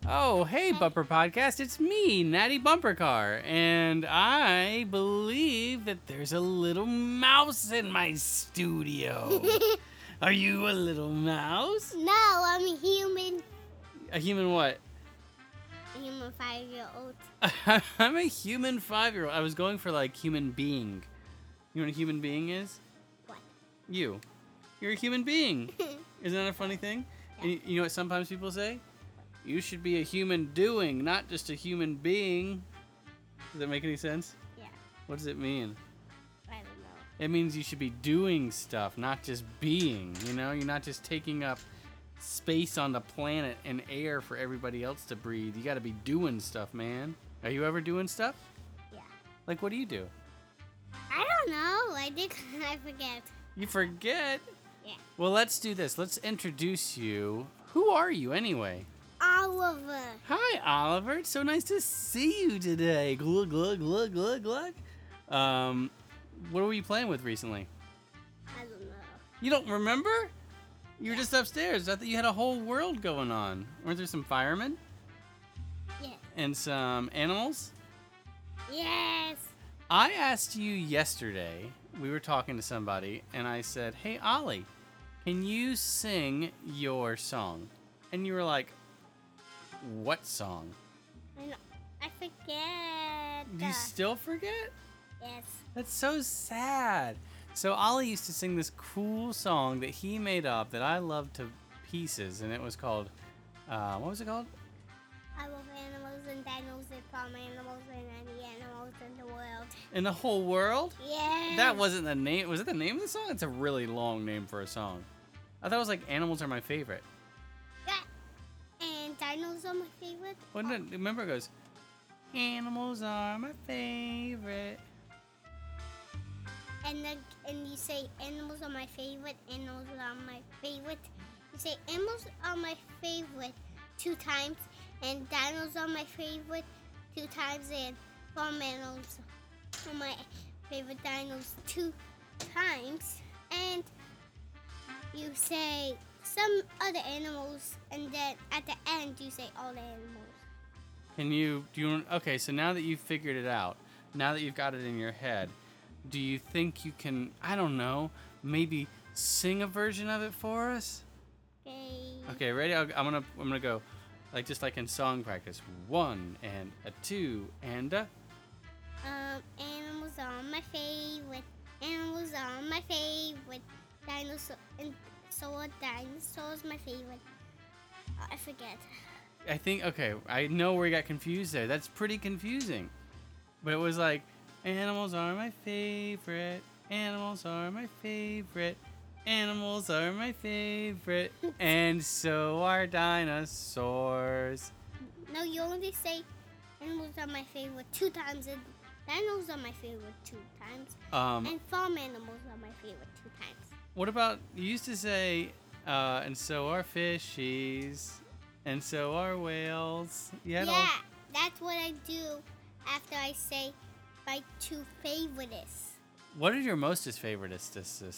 Oh, hey, Bumper Podcast. It's me, Natty Bumper Car. And I believe that there's a little mouse in my studio. Are you a little mouse? No, I'm a human. A human what? A human 5-year-old. I'm a human 5-year-old. I was going for like human being. You know what a human being is? What? You. You're a human being. Isn't that a funny thing? Yeah. And you know what sometimes people say? You should be a human doing, not just a human being. Does that make any sense? Yeah, What does it mean? I don't know. It means you should be doing stuff, not just being. You know, you're not just taking up space on the planet and air for everybody else to breathe. You got to be doing stuff, man. Are you ever doing stuff? Yeah. Like, what do you do? I don't know. I forget. You forget? Yeah. Well, let's do this. Let's introduce you. Who are you anyway? Oliver. Hi, Oliver. It's so nice to see you today. Glug, glug, glug, glug, glug. What were you playing with recently? I don't know. You don't remember? You were just upstairs. I thought you had a whole world going on. Weren't there some firemen Yeah. and some animals? Yes. I asked you yesterday, we were talking to somebody, and I said, hey, Ollie, can you sing your song? And you were like, what song? I know. I forget. Do you still forget? Yes. That's so sad. So Ollie used to sing this cool song that he made up that I loved to pieces, and it was called, what was it called? I love animals and dinos and farm animals and any animals in the world. In the whole world? Yes. That wasn't the name. Was it the name of the song? It's a really long name for a song. I thought it was like Animals Are My Favorite. Yeah. And dinos are my favorite. Wasn't it? Remember it goes, Animals are my favorite. And you say animals are my favorite. Animals are my favorite. You say animals are my favorite 2 times, and dinos are my favorite 2 times, and farm animals are my favorite dinos 2 times, and you say some other animals, and then at the end you say all the animals. Okay, so now that you've figured it out, now that you've got it in your head, do you think you can, I don't know, maybe sing a version of it for us? Okay. Okay, ready? I'm gonna go, like just like in song practice. 1 and a 2 and a. Animals are my favorite. Animals are my favorite. Dinosaur and so are dinosaurs my favorite. I forget. I think, okay, I know where you got confused there. That's pretty confusing. But it was like, animals are my favorite. Animals are my favorite. Animals are my favorite. And so are dinosaurs. No, you only say animals are my favorite 2 times, and dinos are my favorite 2 times, and farm animals are my favorite 2 times. What about, you used to say, and so are fishies. And so are whales. Yeah, that's what I do after I say my 2 favorites. What are your mostest favoriteest?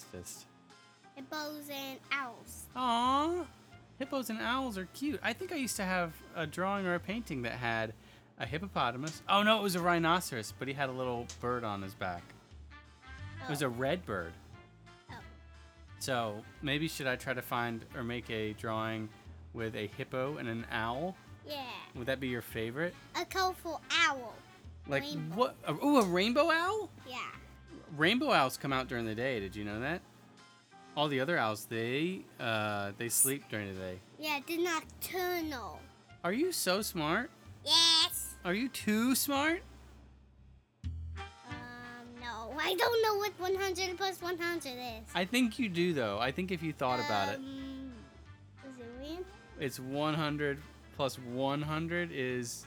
Hippos and owls. Aww. Hippos and owls are cute. I think I used to have a drawing or a painting that had a hippopotamus. Oh no, it was a rhinoceros, but he had a little bird on his back. It was a red bird. Oh. So maybe should I try to find or make a drawing with a hippo and an owl? Yeah. Would that be your favorite? A colorful owl. Like Rainbow. what? Ooh, a rainbow owl? Yeah. Rainbow owls come out during the day. Did you know that? All the other owls, they sleep during the day. Yeah, they're nocturnal. Are you so smart? Yes. Are you too smart? No. I don't know what 100 plus 100 is. I think you do, though. I think if you thought about it. Is it real? It's 100 plus 100 is...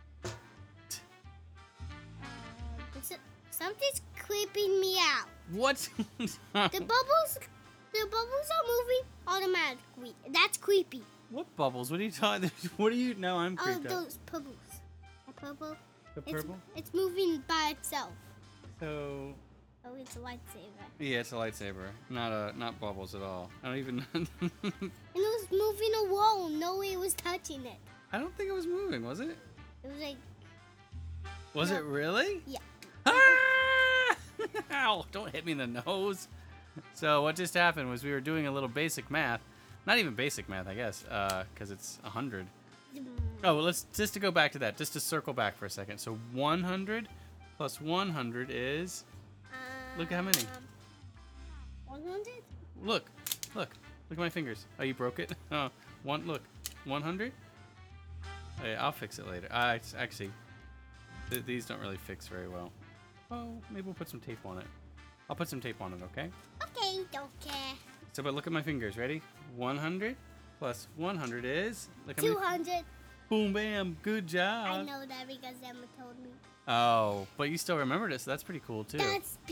Something's creeping me out. What? The bubbles are moving automatically. That's creepy. What bubbles? What are you talking? What are you? No, I'm Oh, creeped out. those bubbles. The purple. The purple? It's moving by itself. So... Oh, it's a lightsaber. Yeah, it's a lightsaber. Not bubbles at all. I don't even... And it was moving a wall. No one was touching it. I don't think it was moving, was it? It was like, Was No. it really? yeah. Ah! Ow, don't hit me in the nose. So what just happened was we were doing a little basic math. Not even basic math, I guess, because it's 100. Oh, well, let's just to go back to that, just to circle back for a second. So 100 plus 100 is, look at how many. 100? Look at my fingers. Oh, you broke it? Oh, look, 100? Oh, yeah, I'll fix it later. Actually, these don't really fix very well. Oh, maybe we'll put some tape on it. I'll put some tape on it, okay? Okay, don't care. So, but look at my fingers. Ready? 100 plus 100 is, look at me. 200. Boom, bam, good job. I know that because Emma told me. Oh, but you still remembered it, so that's pretty cool too.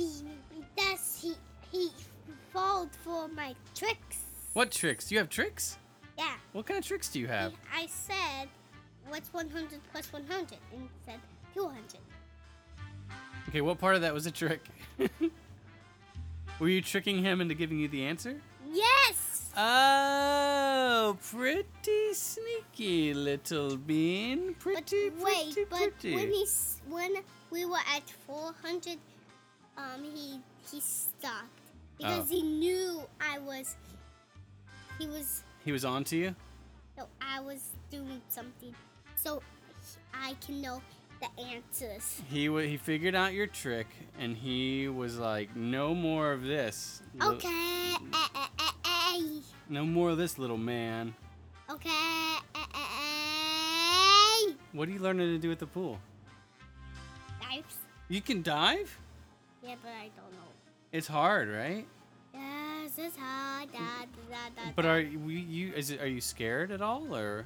He followed for my tricks. What tricks? Do you have tricks? Yeah. What kind of tricks do you have? I said, what's 100 plus 100? And he said 200. Okay, what part of that was a trick? Were you tricking him into giving you the answer? Yes! Oh, pretty sneaky, little bean. Pretty, pretty. When we were at 400, he stopped because he knew He was on to you? I was doing something, so I can know the answers. He figured out your trick, and he was like, no more of this. Okay. No more of this, little man. Okay. What are you learning to do at the pool? Dives? You can dive? Yeah, but I don't know. It's hard, right? Yes, it's hard. But are you scared at all, or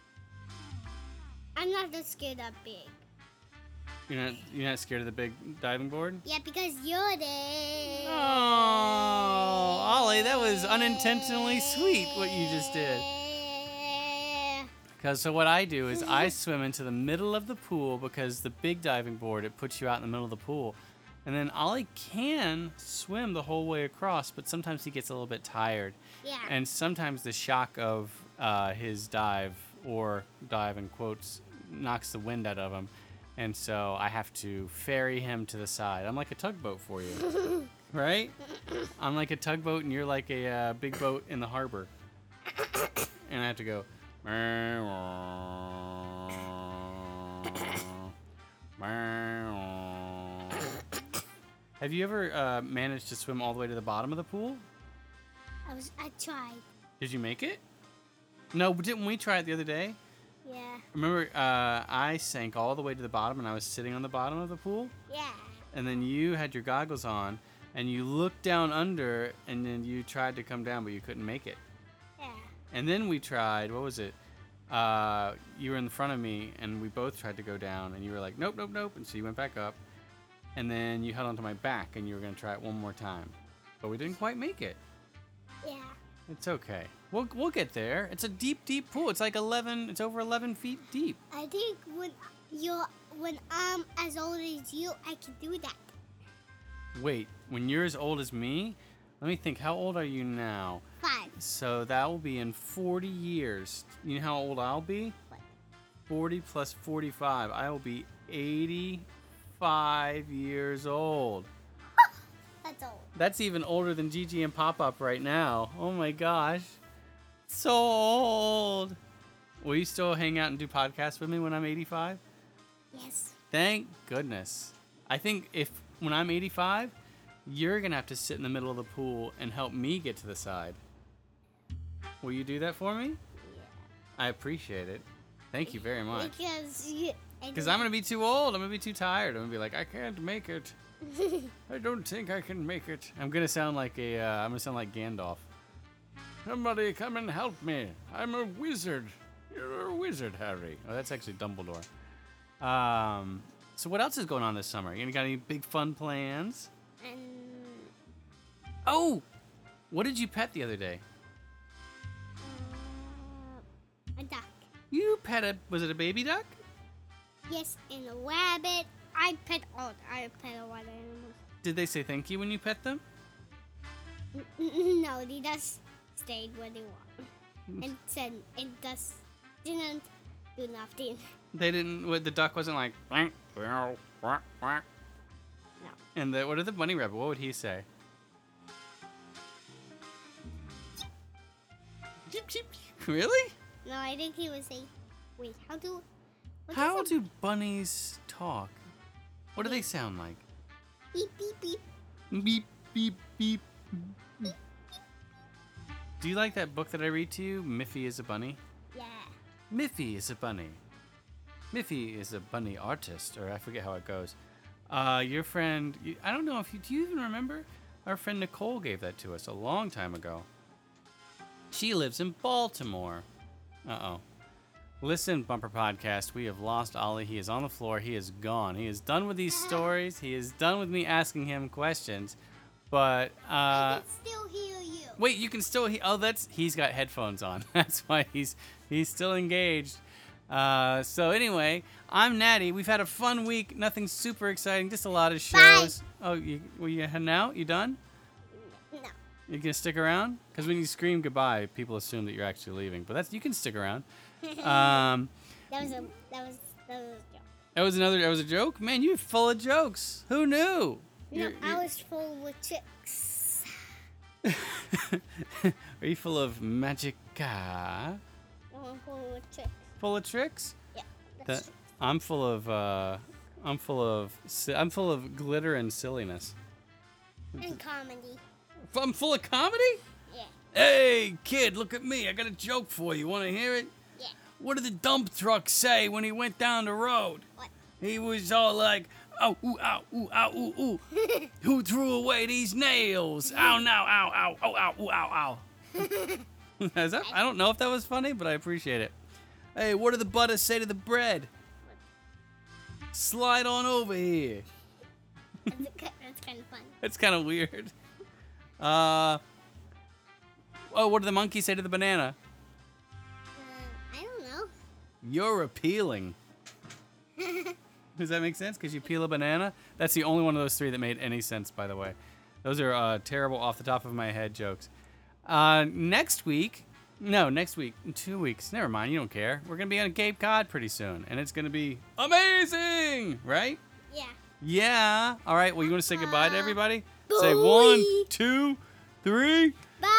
I'm not that scared that big. you're not scared of the big diving board? Yeah, because you're there. Oh, Ollie, that was unintentionally sweet what you just did. Because so what I do is I swim into the middle of the pool because the big diving board, it puts you out in the middle of the pool. And then Ollie can swim the whole way across, but sometimes he gets a little bit tired. Yeah. And sometimes the shock of his dive, or dive in quotes, knocks the wind out of him. And so I have to ferry him to the side. I'm like a tugboat for you. Right? I'm like a tugboat and you're like a big boat in the harbor. And I have to go. Have you ever managed to swim all the way to the bottom of the pool? I tried. Did you make it? No, but didn't we try it the other day? Yeah. Remember, I sank all the way to the bottom and I was sitting on the bottom of the pool? Yeah. And then you had your goggles on and you looked down under and then you tried to come down, but you couldn't make it. Yeah. And then we tried, what was it? You were in front of me and we both tried to go down and you were like, nope, nope, nope. And so you went back up and then you held onto my back and you were going to try it one more time. But we didn't quite make it. Yeah. It's okay. We'll get there. It's a deep, deep pool. It's like it's over 11 feet deep. I think when I'm as old as you, I can do that. Wait, when you're as old as me? Let me think. How old are you now? 5. So that will be in 40 years. You know how old I'll be? What? 40 plus 45. I will be 85 years old. That's old. That's even older than Gigi and Pop-Up right now. Oh my gosh. So old. Will you still hang out and do podcasts with me when I'm 85? Yes. Thank goodness. I think when I'm 85, you're going to have to sit in the middle of the pool and help me get to the side. Will you do that for me? Yeah. I appreciate it. Thank you very much. Because I'm going to be too old. I'm going to be too tired. I'm going to be like, I can't make it. I don't think I can make it. I'm going to sound like Gandalf. Somebody come and help me. I'm a wizard. You're a wizard, Harry. Oh, that's actually Dumbledore. So what else is going on this summer? You got any big fun plans? Oh! What did you pet the other day? A duck. You pet was it a baby duck? Yes, and a rabbit. I pet a lot of animals. Did they say thank you when you pet them? No, they just stayed where they were. And said it just didn't do nothing. They didn't. What, the duck wasn't like. No. And what did the bunny rabbit? What would he say? Really? No, I think he would say, wait, what How does a do bunnies talk? What do they sound like? beep, beep, beep? Beep, beep, beep. Do you like that book that I read to you? Miffy is a bunny? Yeah. Miffy is a bunny. Miffy is a bunny artist, or I forget how it goes. Your friend, I don't know if do you even remember? Our friend Nicole gave that to us a long time ago. She lives in Baltimore. Uh-oh. Listen, Bumper Podcast, we have lost Ollie. He is on the floor. He is gone. He is done with these stories. He is done with me asking him questions. But, I can still hear you. wait, you can still hear. Oh, he's got headphones on. That's why he's still engaged. So anyway, I'm Natty. We've had a fun week. Nothing super exciting. Just a lot of shows. Bye. Oh, were you heading out? You done? No. You gonna stick around? Because when you scream goodbye, people assume that you're actually leaving. But you can stick around. That was a joke. That was a joke? Man, you're full of jokes. Who knew? No, I was full with tricks. Are you full of magic? No, I'm full with tricks. Full of tricks? Yeah, that's true. I'm full of glitter and silliness. And comedy. I'm full of comedy? Yeah. Hey, kid, look at me. I got a joke for you. Want to hear it? Yeah. What did the dump truck say when he went down the road? What? He was all like, "Oh, ooh, ow, ooh, ow, ooh, ooh. Who threw away these nails? Ow, now, ow, ow, oh, ow, ooh, ow, ow." I don't know if that was funny, but I appreciate it. Hey, what did the butter say to the bread? Slide on over here. That's kind of fun. That's kind of weird. Oh, what did the monkey say to the banana? I don't know. You're appealing. Does that make sense? Because you peel a banana? That's the only one of those three that made any sense, by the way. Those are terrible off the top of my head jokes. Next week, in 2 weeks. Never mind, you don't care. We're going to be on Cape Cod pretty soon, and it's going to be amazing, right? Yeah. Yeah. All right, well, you want to say goodbye to everybody? Bye. Say 1, 2, 3. Bye.